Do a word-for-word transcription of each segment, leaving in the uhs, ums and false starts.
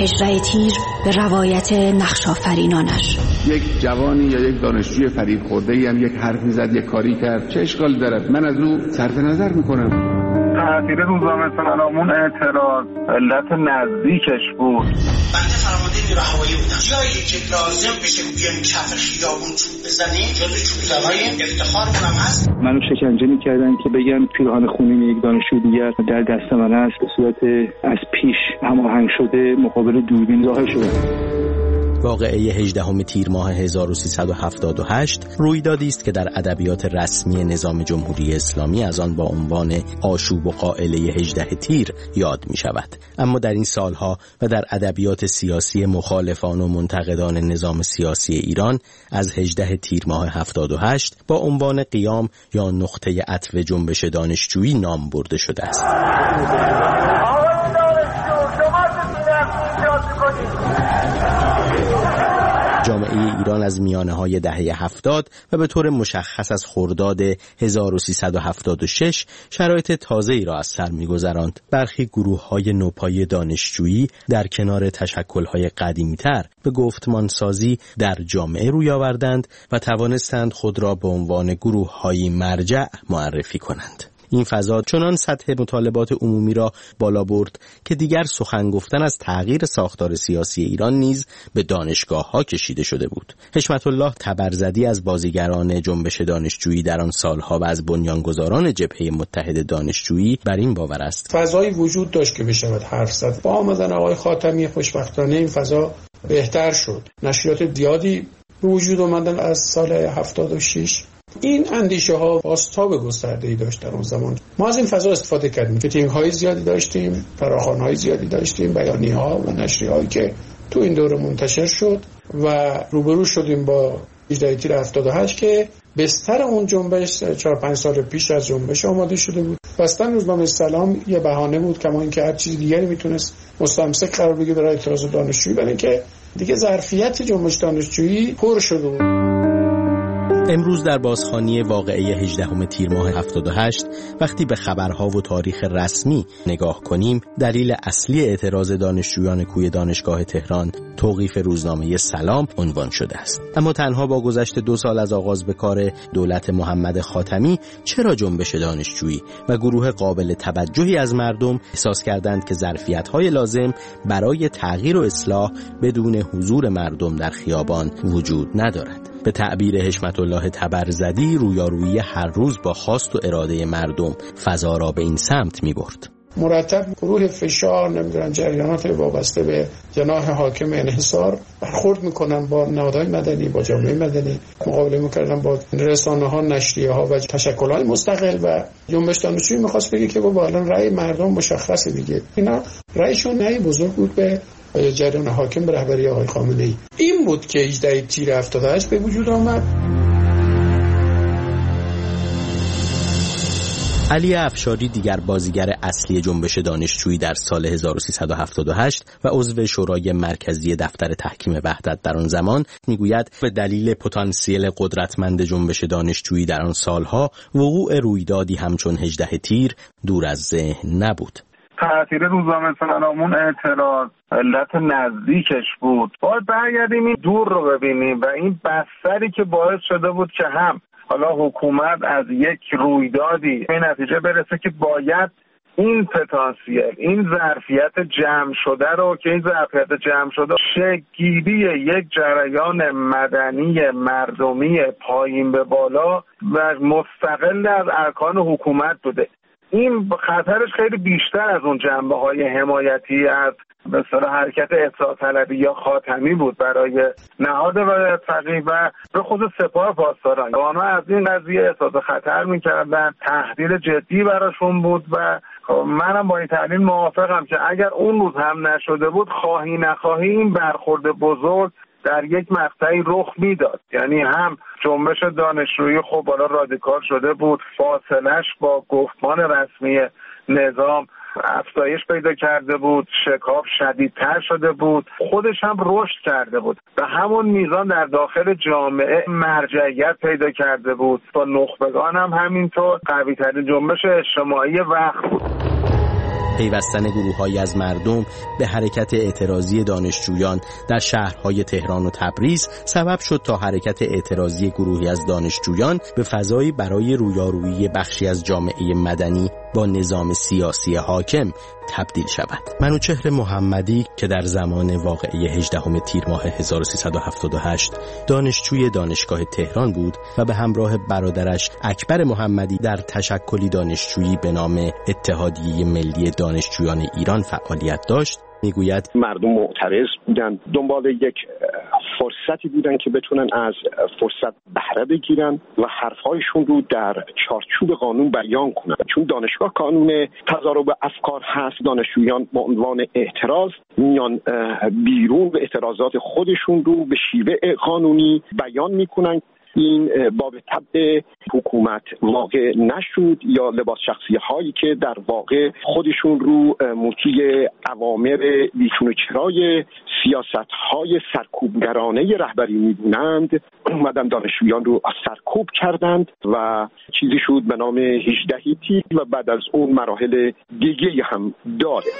هجده تیر به روایت نقش‌آفرینانش. یک جوانی یا یک دانشجوی فریب خورده‌ای هم یک حرفی زد، یک کاری کرد، چه اشکالی دارد؟ من از او صرف نظر میکنم. تأثیر روزنامه سلامون اعتراض علت نزدیکش بود. بنده فرمانده نیروی هوایی بودم. جایی که لازم بشه بیایم کف خیابون چوب بزنیم جزو چوب زنیم افتخارمون هم هست. منو شکنجه می‌کردن که بگن پیراهن خونین یک دانشجو دیگر در دست من است، به صورت از پیش هماهنگ شده مقابل دوربین ظاهر شدم. واقعه هجدهم تیر ماه هزار و سیصد و هفتاد و هشت رویدادی است که در ادبیات رسمی نظام جمهوری اسلامی از آن با عنوان آشوب و قائله هجده تیر یاد می شود. اما در این سالها و در ادبیات سیاسی مخالفان و منتقدان نظام سیاسی ایران از هجده تیر ماه هفتاد و هشت با عنوان قیام یا نقطه عطف جنبش دانشجویی نام برده شده است. جامعه ایران از میانه‌های دهه هفتاد و به طور مشخص از خرداد هزار و سیصد و هفتاد و شش شرایط تازه‌ای را از سر می‌گذراند. برخی گروه‌های نوپایی دانشجویی در کنار تشکل‌های قدیمی‌تر به گفتمانسازی در جامعه روی آوردند و توانستند خود را به عنوان گروه‌های مرجع معرفی کنند. این فضا چنان سطح مطالبات عمومی را بالا برد که دیگر سخن گفتن از تغییر ساختار سیاسی ایران نیز به دانشگاه‌ها کشیده شده بود. حشمت الله تبرزدی از بازیگران جنبش دانشجویی در آن سالها و از بنیانگذاران جبهه متحد دانشجویی بر این باور است. فضایی وجود داشت که بشود حرف زد. با آمدن آقای خاتمی خوشبختانه این فضا بهتر شد. نشریات زیادی به وجود آمدن از سال هفتاد و شش. این اندیشه ها بازتاب گسترده‌ای داشت در اون زمان. ما از این فضا استفاده کردیم که تیم‌های زیادی داشتیم، فراخوان‌های زیادی داشتیم، بیانیه‌ها و نشریه‌هایی که تو این دوره منتشر شد و روبرو شدیم با هجده تیر هفتاد و هشت که بستر اون جنبش چهار پنج سال پیش از جنبش آماده شده بود. بستن روزنامه سلام یه بهانه بود کما اینکه هر چیز دیگری میتونست مستمسک قرار بگیره برای اعتراض دانشجویی، برای اینکه دیگه ظرفیت جنبش دانشجویی پر شده بود. امروز در بازخوانی واقعه هجدهم تیر ماه هفتاد و هشت وقتی به خبرها و تاریخ رسمی نگاه کنیم، دلیل اصلی اعتراض دانشجویان کوی دانشگاه تهران توقیف روزنامه سلام عنوان شده است. اما تنها با گذشت دو سال از آغاز به کار دولت محمد خاتمی چرا جنبش دانشجویی و گروه قابل توجهی از مردم احساس کردند که ظرفیت‌های لازم برای تغییر و اصلاح بدون حضور مردم در خیابان وجود ندارد؟ به تعبیر حشمت الله تبرزدی، رویارویی هر روز با خواست و اراده مردم فضا را به این سمت می برد. مرتب گروه فشار نمیدونن جریانات وابسته به جناح حاکم انحصار برخورد میکنن با نهادهای مدنی، با جامعه مدنی، مقابله میکردن با رسانه ها، نشریه ها و تشکل های مستقل. و جنبش دانشجویی میخواست بگه که با الان رأی مردم مشخصه دیگه، اینا رأیشون رأی بزرگ بود به جریان حاکم به رهبری آقای خامنه‌ای. این بود که هجده تیر هفتاد و هشت به وجود آمد. علی افشاری دیگر بازیگر اصلی جنبش دانشجویی در سال هزار و سیصد و هفتاد و هشت و عضو شورای مرکزی دفتر تحکیم وحدت در آن زمان میگوید به دلیل پتانسیل قدرتمند جنبش دانشجویی در آن سالها وقوع رویدادی همچون هجده تیر دور از ذهن نبود. تأثیر روزنامه سلامون اعتراض علت نزدیکش بود. باید برگردیم این دور رو ببینیم و این بستری که باعث شده بود که هم حالا حکومت از یک رویدادی به نتیجه برسه که باید این پتانسیل، این ظرفیت جمع شده رو که این ظرفیت جمع شده شکل‌گیری یک جریان مدنی مردمی پایین به بالا و مستقل از ارکان حکومت بوده. این خطرش خیلی بیشتر از اون جنبه‌های حمایتی از به اصطلاح حرکت اصلاح طلبی یا خاتمی بود برای نهاد ولایت فقیه و به خود سپاه پاسداران. آنها از این قضیه احساس خطر می‌کردن، تهدید جدی براشون بود و منم با این تحلیل موافقم که اگر اون روز هم نشده بود خواهی نخواهی این برخورد بزرگ در یک مقطعی رخ میداد. یعنی هم جنبش دانشجویی خب بالا رادیکال شده بود، فاصلش با گفتمان رسمی نظام افزایش پیدا کرده بود، شکاف شدیدتر شده بود، خودش هم رشد کرده بود و همون میزان در داخل جامعه مرجعیت پیدا کرده بود. با نخبگان هم همینطور قوی‌ترین جنبش اجتماعی وقت بود. پیوستن گروه‌هایی از مردم به حرکت اعتراضی دانشجویان در شهرهای تهران و تبریز سبب شد تا حرکت اعتراضی گروهی از دانشجویان به فضایی برای رویارویی بخشی از جامعه مدنی با نظام سیاسی حاکم تبدیل شود. منوچهر محمدی که در زمان واقعه هجدهم تیر ماه هزار و سیصد و هفتاد و هشت دانشجوی دانشگاه تهران بود و به همراه برادرش اکبر محمدی در تشکلی دانشجویی به نام اتحادیه ملی دانشجویان ایران فعالیت داشت، میگوید مردم معترض بودن، دنبال یک فرصتی بودن که بتونن از فرصت بهره بگیرن و حرفهایشون رو در چارچوب قانون بیان کنن. چون دانشگاه کانون تضارب افکار هست، دانشجویان به عنوان اعتراض میان بیرون و اعتراضات خودشون رو به شیوه قانونی بیان میکنن. این باب طبع حکومت واقع نشد یا لباس شخصی هایی که در واقع خودشون رو مطیع اوامر بیچون و چرای سیاست های سرکوبگرانه رهبری میدونند اومدن دانشجویان رو سرکوب کردند و چیزی شد به نام هجده تیر و بعد از اون مراحل دیگه هم داره.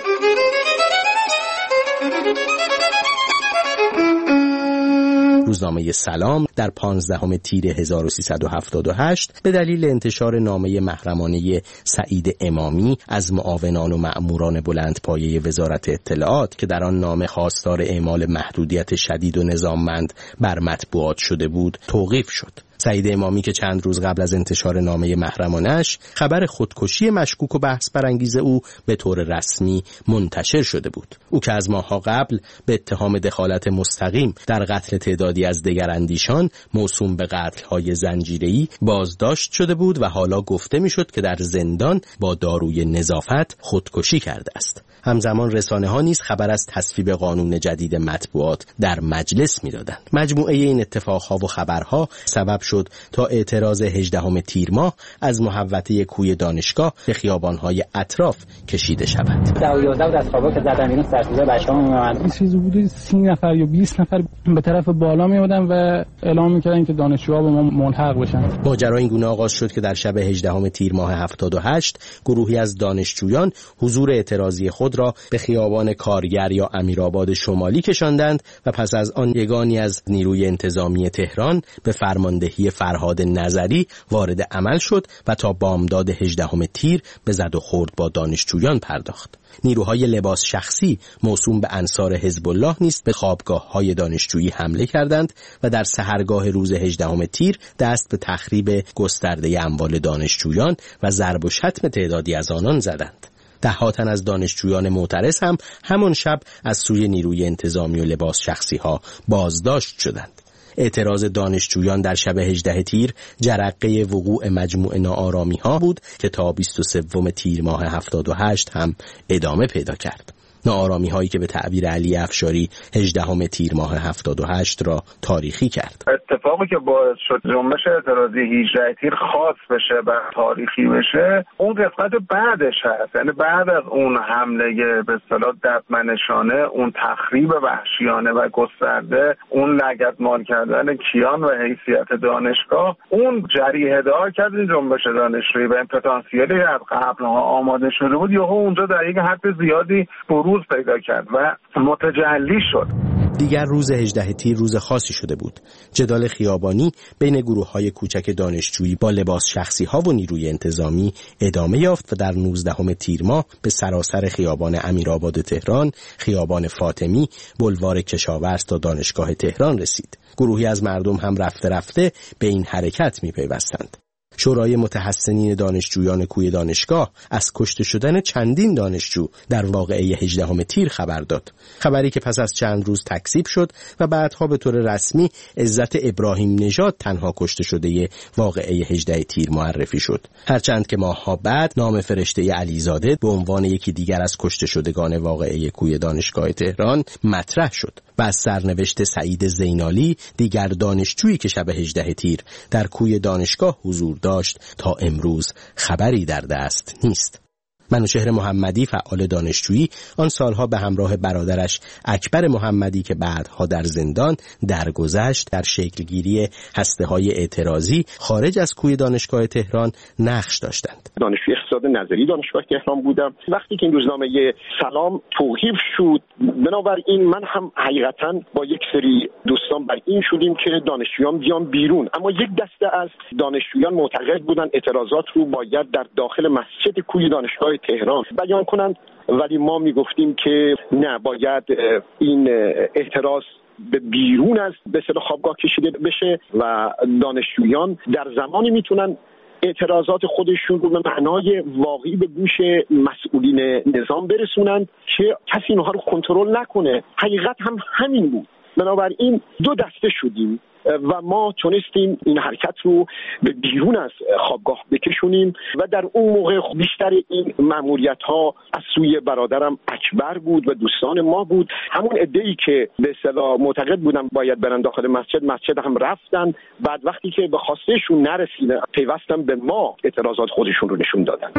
روزنامه سلام در پانزدهم تیر هزار و سیصد و هفتاد و هشت به دلیل انتشار نامه محرمانه سعید امامی از معاونان و مأموران بلندپایه وزارت اطلاعات که در آن نامه خواستار اعمال محدودیت شدید و نظاممند بر مطبوعات شده بود توقیف شد. سعید امامی که چند روز قبل از انتشار نامه محرمانش خبر خودکشی مشکوک و بحث برانگیز او به طور رسمی منتشر شده بود، او که از ماه‌ها قبل به اتهام دخالت مستقیم در قتل تعدادی از دگراندیشان موسوم به قتل‌های زنجیره‌ای بازداشت شده بود و حالا گفته می‌شد که در زندان با داروی نظافت خودکشی کرده است. همزمان رسانه‌ها نیز خبر از تصویب قانون جدید مطبوعات در مجلس می‌دادند. مجموعه این اتفاق‌ها و خبرها سبب شد تا اعتراض هجدهم تیر ماه از محوطه کوی دانشگاه به خیابان‌های اطراف کشیده شود. ده و یازده از خوابا که زدن بیرون سرسوزه بچه‌ها میومدن. چیزی بوده سی نفر یا بیست نفر به طرف بالا میومدن و اعلام می‌کردن که دانشجوها به ما ملحق بشن. ماجرا این گونه آغاز شد که در شب هجدهم تیر ماه هفتاد و هشت گروهی از دانشجویان حضور اعتراضی خود را به خیابان کارگر یا امیرآباد شمالی کشاندند و پس از آن یگانی از نیروی انتظامی تهران به فرماندهی فرهاد نظری وارد عمل شد و تا بامداد هجدهم تیر به زد و خورد با دانشجویان پرداخت. نیروهای لباس شخصی موسوم به انصار حزب الله نیز به خوابگاه‌های دانشجویی حمله کردند و در سحرگاه روز هجدهم تیر دست به تخریب گسترده اموال دانشجویان و ضرب و شتم تعدادی از آنان زدند. ده تن از دانشجویان معترض هم همان شب از سوی نیروی انتظامی و لباس شخصی ها بازداشت شدند. اعتراض دانشجویان در شب هجده تیر جرقه وقوع مجموع ناآرامی ها بود که تا بیست و سوم تیر ماه هفتاد و هشت هم ادامه پیدا کرد. ناآرامی هایی که به تعبیر علی افشاری هجدهم تیر ماه هفتاد و هشت را تاریخی کرد. اتفاقی که باعث شد جنبش اعتراضی هجده تیر خاص بشه و تاریخی بشه اون قسمت بعدش هست، یعنی بعد از اون حمله به اصطلاح ددمنشانه، اون تخریب وحشیانه و گسترده، اون لگدمال کردن کیان و حیثیت دانشگاه، اون جریحه دار کرد این جنبش دانشجویی و این پتانسیلی از قبلها آماده شده بود یهو اونجا در یک حد زیادی روز پیدا کرد و متجلی شد. دیگر روز هجده تیر روز خاصی شده بود. جدال خیابانی بین گروه‌های کوچک دانشجویی با لباس شخصی‌ها و نیروی انتظامی ادامه یافت و در نوزدهم تیر ماه به سراسر خیابان امیرآباد تهران، خیابان فاطمی، بلوار کشاورز تا دانشگاه تهران رسید. گروهی از مردم هم رفته رفته به این حرکت می‌پیوستند. شورای متحسنین دانشجویان کوی دانشگاه از کشته شدن چندین دانشجو در واقعه هجدهم تیر خبر داد. خبری که پس از چند روز تکذیب شد و بعدها به طور رسمی عزت ابراهیم نژاد تنها کشته شده واقعه هجده تیر معرفی شد. هرچند که ماه‌ها بعد نام فرشته علیزاده به عنوان یکی دیگر از کشته شدگان واقعه کوی دانشگاه تهران مطرح شد. و از سرنوشت سعید زینالی، دیگر دانشجویی که شب هجده تیر در کوی دانشگاه حضور داشت، تا امروز خبری در دست نیست. منوچهر محمدی فعال دانشجویی آن سالها به همراه برادرش اکبر محمدی که بعدها در زندان درگذشت در شکلگیری هسته‌های اعتراضی خارج از کوی دانشگاه تهران نقش داشتند. دانشجوی اقتصاد نظری دانشگاه تهران بودم. وقتی که این روزنامه سلام توقیف شد، بنابراین من هم حقیقتاً با یک سری دوستان بر این شدیم که دانشجویان بیان بیرون، اما یک دسته از دانشجویان معتقد بودن اعتراضات رو باید در داخل مسجد کوی دانشگاه تهران بیان کنند، ولی ما میگفتیم که نه، باید این اعتراض به بیرون از به اصطلاح خوابگاه کشیده بشه و دانشجویان در زمانی میتونن اعتراضات خودشون رو به معنای واقعی به گوش مسئولین نظام برسونند که کسی اینها رو کنترل نکنه. حقیقت هم همین بود. بنابراین دو دسته شدیم و ما تونستیم این حرکت رو به بیرون از خوابگاه بکشونیم و در اون موقع بیشتر این مأموریت‌ها از سوی برادرم اکبر بود و دوستان ما بود. همون عده‌ای که به اصطلاح معتقد بودن باید برن داخل مسجد، مسجد هم رفتن. بعد وقتی که به خواستشون نرسیده پیوستن به ما، اعتراضات خودشون رو نشون دادن.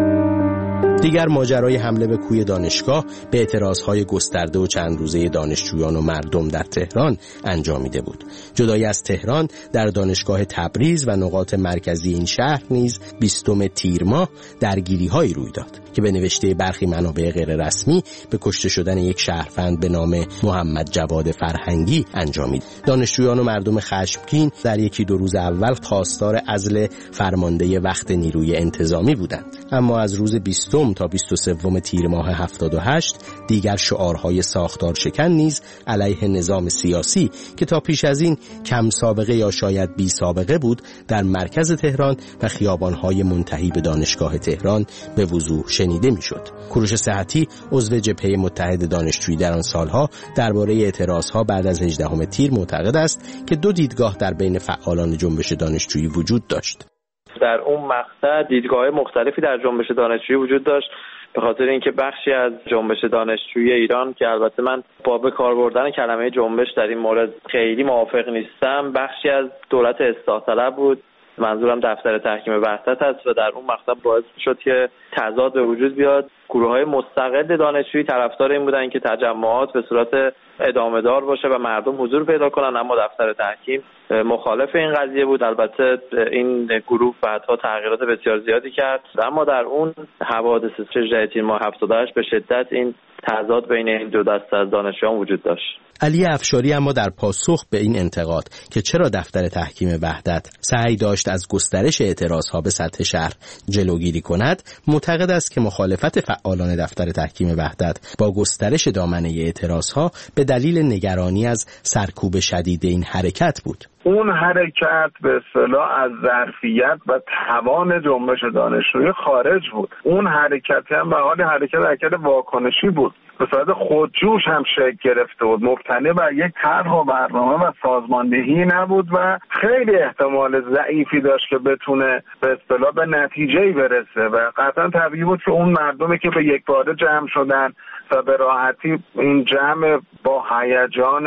دیگر ماجرای حمله به کوی دانشگاه به اعتراضهای گسترده و چند روزه دانشجویان و مردم در تهران انجامیده بود. جدای از تهران در دانشگاه تبریز و نقاط مرکزی این شهر نیز بیستم تیر ماه درگیری‌هایی روی داد که به نوشته برخی منابع غیر رسمی به کشته شدن یک شهروند به نام محمد جواد فرهنگی انجامید. دانشجویان و مردم خشمگین در یکی دو روز اول خواستار عزل فرمانده وقت نیروی انتظامی بودند، اما از روز بیستم تا بیست و سوم تیر ماه هفتاد و هشت دیگر شعارهای ساختار شکن نیز علیه نظام سیاسی که تا پیش از این کم سابقه یا شاید بی سابقه بود در مرکز تهران و خیابانهای منتهی به دانشگاه تهران به وضوح شنیده میشد. کوروش صحتی عضو جبهه متحد دانشجویی در آن سالها درباره اعتراضها بعد از هجدهم تیر معتقد است که دو دیدگاه در بین فعالان جنبش دانشجویی وجود داشت. در اون مقطع دیدگاه‌های مختلفی در جنبش دانشجویی وجود داشت، به خاطر اینکه بخشی از جنبش دانشجویی ایران که البته من با به کار بردن کلمه جنبش در این مورد خیلی موافق نیستم، بخشی از دولت اصلاح طلب بود، منظورم دفتر تحکیم وحدت است و در اون مقطع باعث شد که تضاد به وجود بیاد. گروه‌های مستقل دانشجویی طرفدار این بودن که تجمعات به صورت ادامه دار باشه و مردم حضور پیدا کنن، اما دفتر تحکیم مخالف این قضیه بود. البته این گروه بعدها تغییرات بسیار زیادی کرد، اما در اون حوادث هجدهم تیر ماه هفتاد و هشت به شدت این تضاد بین این دو دسته از دانشجویان وجود داشت. علی افشاری اما در پاسخ به این انتقاد که چرا دفتر تحکیم وحدت سعی داشت از گسترش اعتراضها به سطح شهر جلوگیری کند، معتقد است که مخالفت فعالان دفتر تحکیم وحدت با گسترش دامنه اعتراضها به دلیل نگرانی از سرکوب شدید این حرکت بود. اون حرکت به اصطلاح از ظرفیت و توان جنبش دانشجویی خارج بود. اون حرکت هم به حال حرکت حرکت واکنشی بود، به صورت خودجوش هم شکل گرفته بود، مبتنی بر یک طرح و برنامه و سازماندهی نبود و خیلی احتمال ضعیفی داشت که بتونه به اصطلاح به نتیجه‌ای برسه و قطعا طبیعی بود که اون مردمی که به یک باره جمع شدن و به راحتی این جمع با هیجان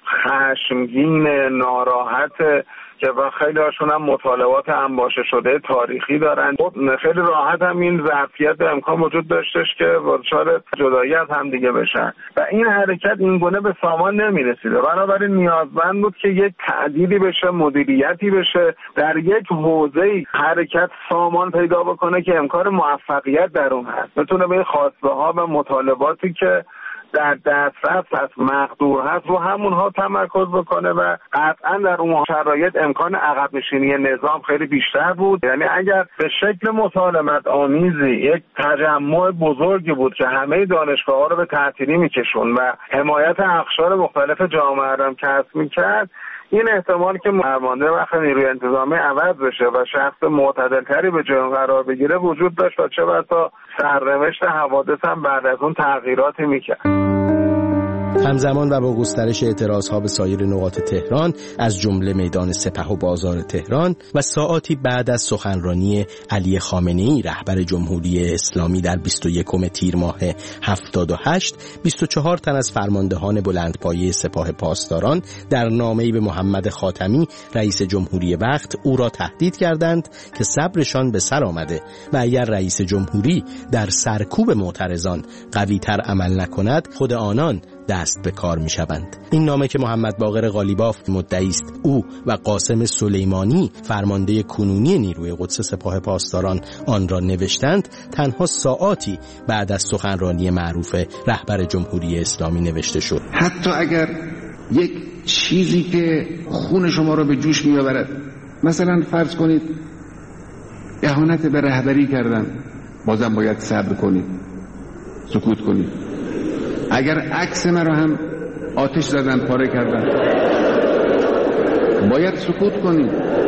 خشمگین ناراحت که و خیلی هاشون هم مطالبات انباشته شده تاریخی دارن، خیلی راحت هم این ظرفیت امکان وجود داشتش که دچار جدایی از هم دیگه بشن و این حرکت این گونه به سامان نمیرسیده. بنابراین نیازمند بود که یک تعدیلی بشه، مدیریتی بشه، در یک حوزه حرکت سامان پیدا بکنه که امکان موفقیت در اون هست، بتونه به خواسته ها و مطالباتی که در دسترس هست، مقدور هست، رو همونها تمرکز بکنه و قطعا در اون شرایط امکان عقب نشینی نظام خیلی بیشتر بود. یعنی اگر به شکل مسالمت آمیزی یک تجمع بزرگی بود که همه دانشگاه ها رو به تعطیلی میکشون و حمایت اقشار مختلف جامعه رو کسب میکرد، این احتمال که فرمانده وقت نیروی انتظامی عوض بشه و شخص معتدلتری به جای قرار بگیره وجود داشت و چه بسا سرنوشت حوادث هم بعد از اون تغییراتی میکرد. همزمان و با گسترش اعتراضها به سایر نقاط تهران از جمله میدان سپه و بازار تهران و ساعاتی بعد از سخنرانی علی خامنه‌ای رهبر جمهوری اسلامی در بیست و یکم تیر ماه هفتاد و هشت، بیست و چهار تن از فرماندهان بلندپایه سپاه پاسداران در نامه‌ای به محمد خاتمی رئیس جمهوری وقت او را تهدید کردند که صبرشان به سر آمده و اگر رئیس جمهوری در سرکوب معترضان قوی‌تر عمل نکند خود آنان دست به کار می شوند. این نامه که محمد باقر قالیباف مدعی است او و قاسم سلیمانی فرمانده کنونی نیروی قدس سپاه پاسداران آن را نوشتند تنها ساعاتی بعد از سخنرانی معروف رهبر جمهوری اسلامی نوشته شد. حتی اگر یک چیزی که خون شما را به جوش می آورد، مثلا فرض کنید اهانت به رهبری کردن، بازم باید صبر کنید، سکوت کنید. اگر عکس مرا هم آتش زدن، پاره کردن، باید سکوت کنید،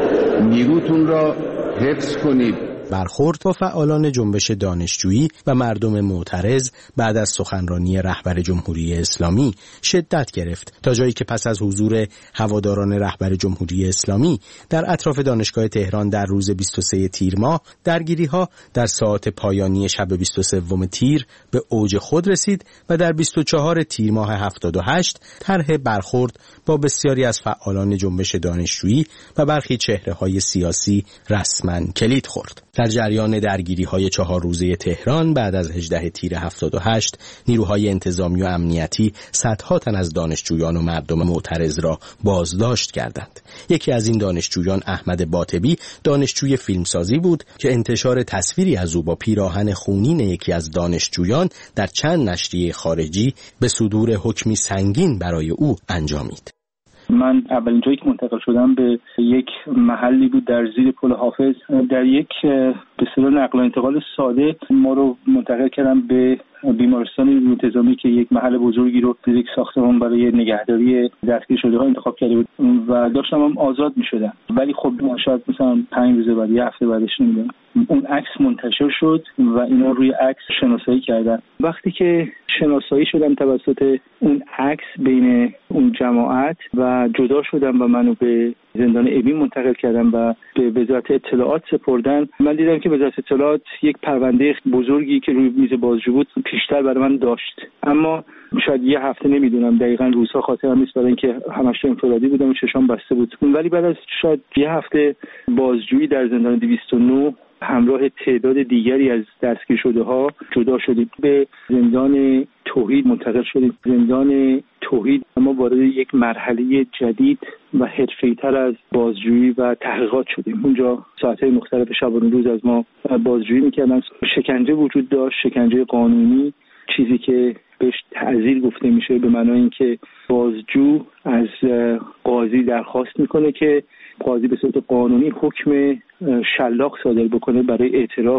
نیروتون را حفظ کنید. برخورد با فعالان جنبش دانشجویی و مردم معترض بعد از سخنرانی رهبر جمهوری اسلامی شدت گرفت تا جایی که پس از حضور هواداران رهبر جمهوری اسلامی در اطراف دانشگاه تهران در روز بیست و سوم تیر ماه، درگیری‌ها در ساعات پایانی شب بیست و سوم تیر به اوج خود رسید و در بیست و چهارم تیر ماه هفتاد و هشت طرح برخورد با بسیاری از فعالان جنبش دانشجویی و برخی چهره‌های سیاسی رسما کلید خورد. در جریان درگیری‌های چهار روزه تهران بعد از هجدهم تیر هفتاد و هشت، نیروهای انتظامی و امنیتی صدها تن از دانشجویان و مردم معترض را بازداشت کردند. یکی از این دانشجویان احمد باطبی دانشجوی فیلمسازی بود که انتشار تصویری از او با پیراهن خونین یکی از دانشجویان در چند نشریه خارجی به صدور حکمی سنگین برای او انجامید. من اولین جایی که منتقل شدم به یک محلی بود در زیر پل حافظ. در یک به اصطلاح نقل و انتقال ساده ما رو منتقل کردم به بیمارستان انتظامی که یک محل بزرگی رو در یک ساختمان برای نگهداری دستگیر شده ها انتخاب کرده بود و داشتم هم آزاد می شدم. ولی خب شاید مثلا پنج روز بعد، یه هفته بعدش نمیدونم، اون عکس منتشر شد و اینا روی عکس شناسایی کردن. وقتی که شناسایی شدم توسط اون عکس بین اون جماعت و جدا شدم و منو به زندان اوین منتقل کردن و به وزارت اطلاعات سپردن، من دیدم که وزارت اطلاعات یک پرونده بزرگی که روی میز بازجو بود پیشتر برای من داشت. اما شاید یه هفته، نمیدونم دقیقاً روزها خاطرم نیست، برای اینکه همش انفرادی بودم و چشام بسته بود. ولی بعد از شاید یه هفته بازجویی در زندان دویست و نه همراه تعداد دیگری از دستگیر شده ها جدا شدیم، به زندان توحید منتقل شدیم. زندان توحید اما وارد یک مرحله جدید و حرفه‌ای‌تر از بازجویی و تحقیقات شدیم. اونجا ساعت‌های مختلف شبانه روز از ما بازجویی می‌کردن. شکنجه وجود داشت، شکنجه قانونی، چیزی که بهش تعزیر گفته میشه، به معنای اینکه بازجو از قاضی درخواست میکنه که قاضی به صورت قانونی حکم شلاق صادر بکنه برای اعتراف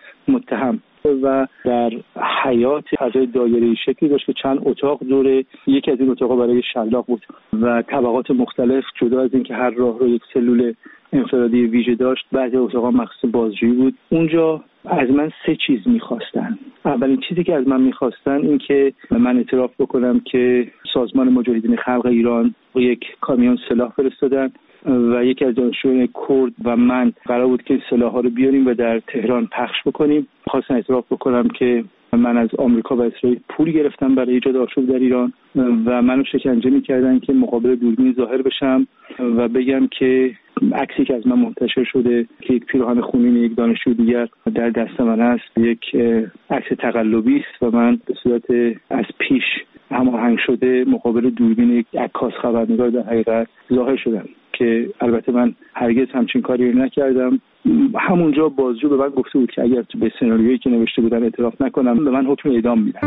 متهم. و در حیات فضای دایره‌ای شکلی داشت که چند اتاق دور یکی از این اتاقا برای شلاق بود و طبقات مختلف، جدا از اینکه هر راه رو یک سلول انفرادی ویژه داشت. بعضی اتاقا مخصوص بازجویی بود. اونجا از من سه چیز می‌خواستن. اولین چیزی که از من می‌خواستن این که من اعتراف بکنم که سازمان مجاهدین خلق ایران یک کامیون سلاح فرستادن و یکی از دانشجویان کرد و من قرار بود که سلاح‌ها رو بیاریم و در تهران پخش بکنیم. خواستم اعتراف بکنم که من از آمریکا و اسرائیل پول گرفتم برای ایجاد آشوب در ایران و منو شکنجه می‌کردن که مقابل دوربین ظاهر بشم و بگم که عکسی که از من منتشر شده که یک پیراهن خونین یک دانشجو دیگر در دست من است یک عکس تقلبی است و من به صورت از پیش هماهنگ شده مقابل دوربین یک عکاس خبرنگار در حقیقت ظاهر شدم که البته من هرگز همچین کاری نکردم. همونجا بازجو به من گفته بود که اگر به سناریویی که نوشته بودن اعتراف نکنم به من حکم اعدام میدن.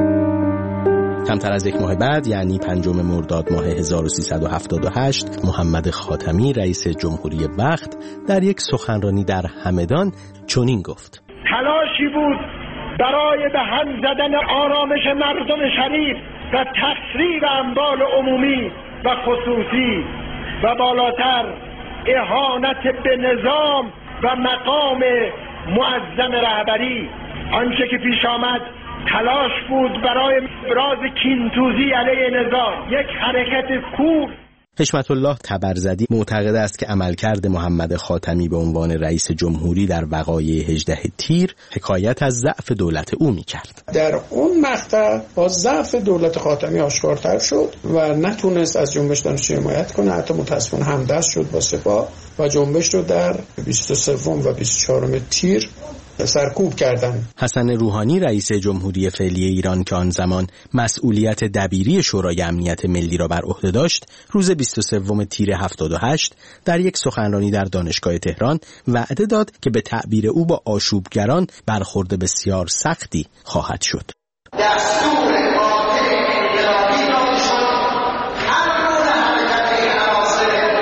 کمتر از یک ماه بعد، یعنی پنجم مرداد ماه هزار و سیصد و هفتاد و هشت، محمد خاتمی رئیس جمهوری وقت در یک سخنرانی در همدان چنین گفت: تلاشی بود برای به هم زدن آرامش مردم شریف و تخریب اموال عمومی و خصوصی و بالاتر اهانت به نظام و مقام معظم رهبری. آنچه که پیش آمد تلاش بود برای ابراز کینتوزی علیه نظام، یک حرکت کور. حشمت الله تبرزدی معتقد است که عملکرد محمد خاتمی به عنوان رئیس جمهوری در وقایع هجده تیر حکایت از ضعف دولت او می‌کرد. در اون مقطع با ضعف دولت خاتمی آشکارتر شد و نتونست از جنبش دانشجویی حمایت کنه، حتی متأسفانه همدست شد با سپاه و جنبش رو در بیست و سوم و بیست و چهارم تیر سرکوب کردن. حسن روحانی رئیس جمهوری فعلی ایران که آن زمان مسئولیت دبیری شورای امنیت ملی را بر عهده داشت، روز بیست و سوم تیر هفتاد و هشت در یک سخنرانی در دانشگاه تهران وعده داد که به تعبیر او با آشوبگران برخورد بسیار سختی خواهد شد. دستور قاطع انقلابی را شد هر گونه حرکت عناصر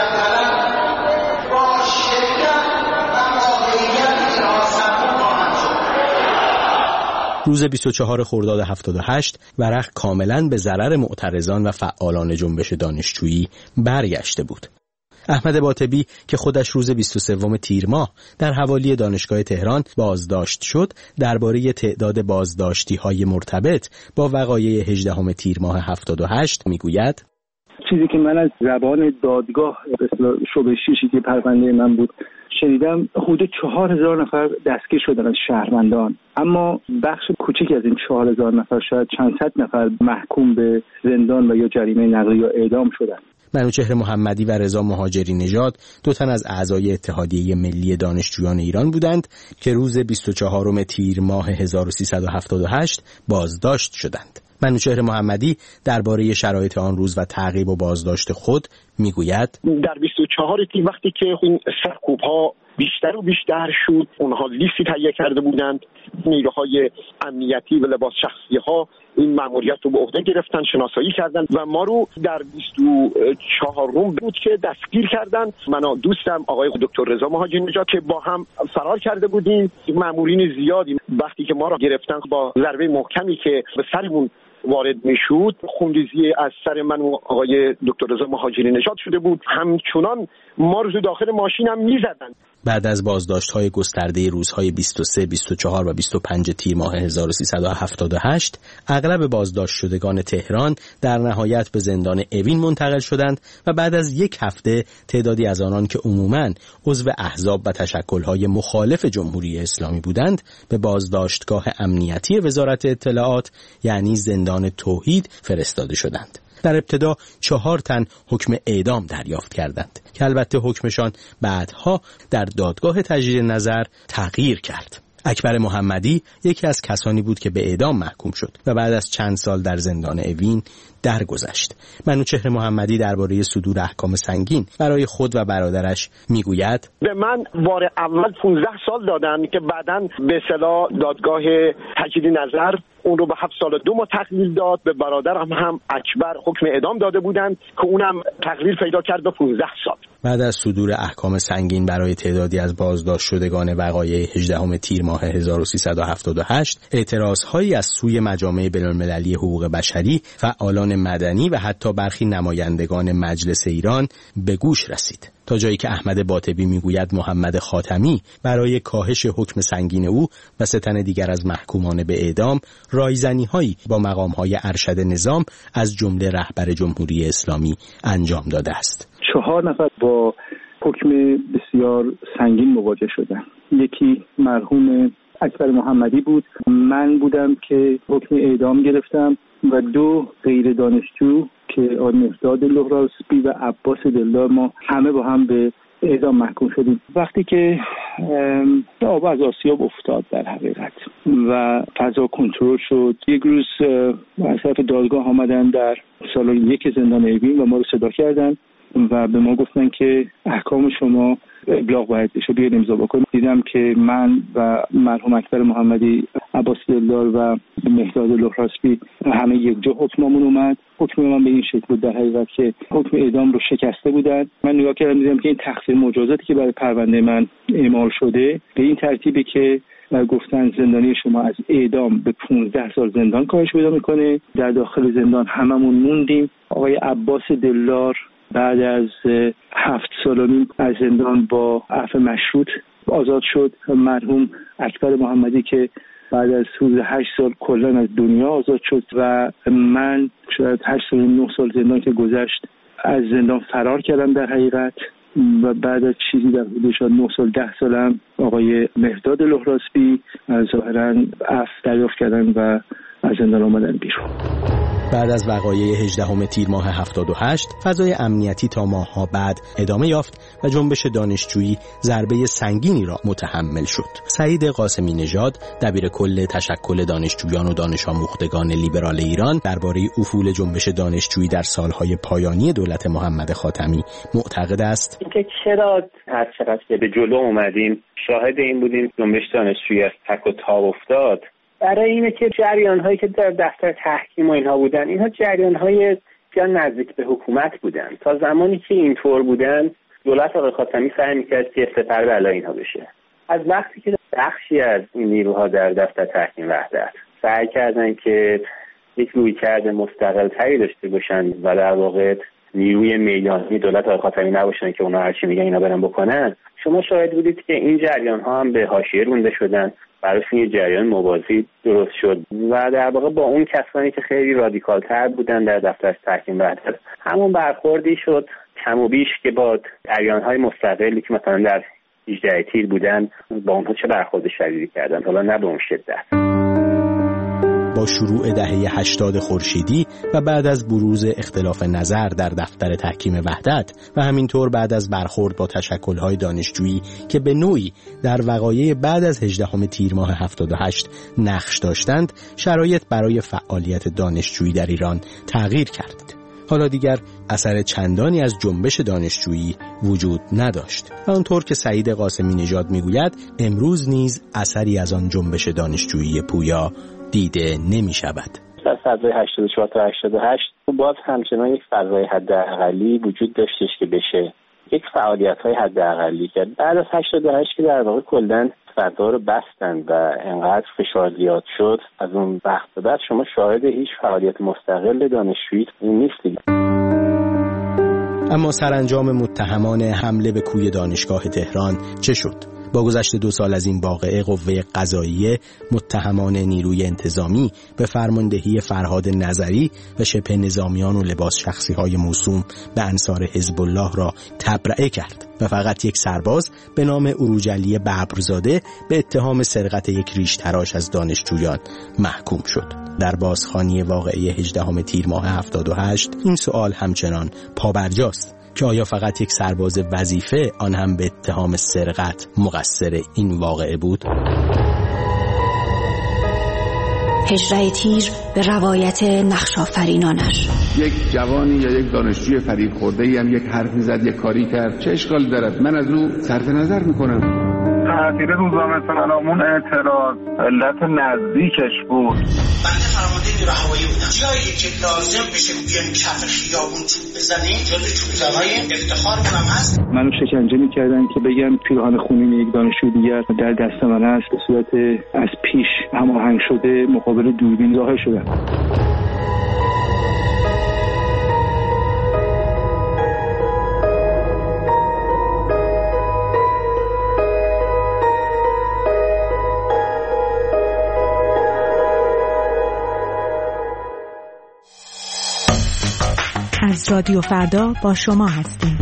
مسلط با شدت و واقعیت را سرکوب خواهند شد. روز بیست و چهارم خرداد هفتاد و هشت ورق کاملاً به ضرر معترضان و فعالان جنبش دانشجویی برگشته بود. احمد باطبی که خودش روز بیست و سوم تیر ماه در حوالی دانشگاه تهران بازداشت شد، درباره تعداد بازداشتی‌های مرتبط با وقایع هجدهم تیر ماه هفتاد و هشت میگوید: چیزی که من از زبان دادگاه به اصطلاح شعبه ششی که پرونده من بود شنیدم، حدود چهار هزار نفر دستگیر شدن از شهروندان، اما بخش کوچکی از این چهار هزار نفر، شاید چند صد نفر، محکوم به زندان و یا جریمه نقضی یا اعدام شدند. منوچهر محمدی و رضا مهاجری نژاد دو تن از اعضای اتحادیه ملی دانشجویان ایران بودند که روز بیست و چهارم تیر ماه هزار و سیصد و هفتاد و هشت بازداشت شدند. منوچهر محمدی درباره شرایط آن روز و تعقیب و بازداشت خود میگوید: در بیست و چهارم تیر وقتی که این سرکوب‌ها بیشتر و بیشتر شد، اونها لیستی تهیه کرده بودند، نیروهای امنیتی و لباس شخصی ها این مأموریت رو به عهده گرفتن، شناسایی کردن و ما رو در بیست و چهارم بود که دستگیر کردن. من و دوستم آقای دکتر رضا مهاجری نژاد که با هم فرار کرده بودیم، مأمورین زیادی وقتی که ما را گرفتن با ضربه محکمی که به سرمون وارد میشد، خونریزی از سر من و آقای دکتر رضا مهاجری نژاد شده بود. همچنان ما رو داخل ماشین هم میزدن. بعد از بازداشت‌های گسترده روزهای بیست و سه، بیست و چهار و بیست و پنج تیر ماه هزار و سیصد و هفتاد و هشت، اغلب بازداشت شدگان تهران در نهایت به زندان اوین منتقل شدند و بعد از یک هفته تعدادی از آنان که عموماً عضو احزاب و تشکل‌های مخالف جمهوری اسلامی بودند، به بازداشتگاه امنیتی وزارت اطلاعات یعنی زندان توحید فرستاده شدند. در ابتدا چهار تن حکم اعدام دریافت کردند که البته حکمشان بعدها در دادگاه تجدید نظر تغییر کرد. اکبر محمدی یکی از کسانی بود که به اعدام محکوم شد و بعد از چند سال در زندان اوین درگذشت. منوچهر محمدی درباره صدور احکام سنگین برای خود و برادرش میگوید: به من بار اول پانزده سال دادن که بعداً به اصطلاح دادگاه تجدید نظر اون رو به هفت سال دو ماه تقلیل داد. به برادرم هم اکبر حکم اعدام داده بودند که اونم تقلیل پیدا کرد به پانزده سال. بعد از صدور احکام سنگین برای تعدادی از بازداشت شدگان وقایع هجدهم تیر ماه هزار و سیصد و هفتاد و هشت، اعتراضهایی از سوی مجامع بین‌المللی حقوق بشری، فعالان مدنی و حتی برخی نمایندگان مجلس ایران به گوش رسید، تا جایی که احمد باطبی میگوید محمد خاتمی برای کاهش حکم سنگین او و سه تن دیگر از محکومان به اعدام رایزنی‌هایی با مقام‌های ارشد نظام از جمله رهبر جمهوری اسلامی انجام داده است. چهار نفر با حکم بسیار سنگین مواجه شدند. یکی مرحوم اکبر محمدی بود، من بودم که حکم اعدام گرفتم و دو غیر دانشجو که آقای مهرداد لهراسبی و عباس دلدار، ما همه با هم به اعدام محکوم شدیم. وقتی که آب از آسیاب افتاد در حقیقت و فضا کنترل شد، یک روز از طرف دادگاه آمدن در سالن یک زندان اوین و ما رو صدا کردن و به ما گفتن که احکام شما ابلاغ باید بشه، بیاید امضا بکنید. دیدم که من و مرحوم اکبر محمدی، عباس دلدار و مهرداد لهراسبی همه یک جا حکممون اومد. حکم من به این شکل بود در حقیقت که حکم اعدام رو شکسته بودن. من نگاه کردم دیدم که این تقسیم مجازاتی که برای پرونده من اعمال شده به این ترتیبه که گفتن زندانی شما از اعدام به پانزده سال زندان کاهش پیدا میکنه. در داخل زندان هممون موندیم. آقای عباس دلدار بعد از هفت سال و نیم از زندان با عفو مشروط آزاد شد. مرحوم اکبر محمدی که بعد از حدود هشت سال کلا از دنیا آزاد شد و من شاید هشت سال نه سال زندان که گذشت از زندان فرار کردم در حقیقت و بعد از چیزی در حدود شاید نه سال ده سالم آقای مهرداد لهراسبی ظاهرا عفو دریافت کردن و از زندان آمدن بیرون. بعد از وقایع هجدهم تیر ماه هفتاد و هشت فضای امنیتی تا ماه‌ها بعد ادامه یافت و جنبش دانشجویی ضربه سنگینی را متحمل شد. سعید قاسمی نژاد دبیر کل تشکل دانشجویان و دانش آموختگان لیبرال ایران درباره افول جنبش دانشجویی در سالهای پایانی دولت محمد خاتمی معتقد است اینکه چرا هر چقدر به جلو اومدیم شاهد این بودیم جنبش دانشجویی از تک و تاب افتاد، برای اینه که جریان‌هایی که در دفتر تحکیم و اینها بودن اینها جریان‌های بسیار نزدیک به حکومت بودن. تا زمانی که اینطور بودن دولت آقای خاتمی سعی می‌کرد که سپر بلای اینها بشه. از وقتی که بخشی از این نیروها در دفتر تحکیم وحدت سعی کردن که یک رویکرد مستقل‌تری داشته باشن و در واقع نیروی میدانی دولت آقای خاتمی نباشن که اونا هر چی میگن اینا برن بکنن، شما شاهد بودید که این جریان‌ها هم به حاشیه رونده شدن، براشون یه جریان موازی درست شد و در واقع با اون کسانی که خیلی رادیکال‌تر بودن در دفتر تحکیم وحدت همون برخوردی شد کم و بیش که با جریان‌های مستقلی که مثلا در هجده تیر بودن با اونها چه برخورد شدیدی کردن، حالا نه به اون شدت. با شروع دهه هشتاد خورشیدی و بعد از بروز اختلاف نظر در دفتر تحکیم وحدت و همینطور بعد از برخورد با تشکل‌های دانشجویی که به نوعی در وقایع بعد از هجدهم تیر ماه هفتاد و هشت نقش داشتند، شرایط برای فعالیت دانشجویی در ایران تغییر کرد. حالا دیگر اثر چندانی از جنبش دانشجویی وجود نداشت و آنطور که سعید قاسمی نژاد میگوید امروز نیز اثری از آن جنبش دانشجویی پویا دیده نمی شود. در فضای هشتاد و چهار تا هشتاد و هشت باز همچنان یک فضای حداقلی وجود داشتش که بشه یک فعالیت‌های حداقلی کرد. بعد از هشتاد و هشت که در واقع کلاً فضا رو بستن و انقدر فشار زیاد شد، از اون وقت به بعد شما شاهد هیچ فعالیت مستقل دانشجویی نیستید. اما سرانجام متهمان حمله به کوی دانشگاه تهران چه شد؟ با گذشت دو سال از این واقعه قوه قضاییه متهمان نیروی انتظامی به فرماندهی فرهاد نظری و شبه نظامیان و لباس شخصی های موسوم به انصار حزب الله را تبرئه کرد و فقط یک سرباز به نام عروج علی ببرزاده به اتهام سرقت یک ریش تراش از دانشجویان محکوم شد. در بازخوانی واقعه هجدهم تیر ماه هفتاد و هشت این سوال همچنان پابرجاست که آیا فقط یک سرباز وظیفه آن هم به اتهام سرقت مقصر این واقعه بود؟ هجده تیر به روایت نقش‌آفرینانش. یک جوانی یا یک دانشجوی فریب خورده‌ای هم یک حرفی زد، یک کاری کرد، چه اشکالی دارد؟ من از او صرف نظر میکنم. تعطیل روزنامه سلامون اعتراض علت نزدیکش بود. بنده فرمانده نیروی هوایی بودم. جایی که لازم بشه بیان کف خیابون چوب بزنیم جزو چوب زنهای افتخارمون هم هست. منو شکنجه میکردن که بگم پیراهن خونین یک دانشجوی دیگر در دست من است، به صورت از پیش هماهنگ شده مقابل دوربین ظاهر شدم. از رادیو فردا با شما هستیم.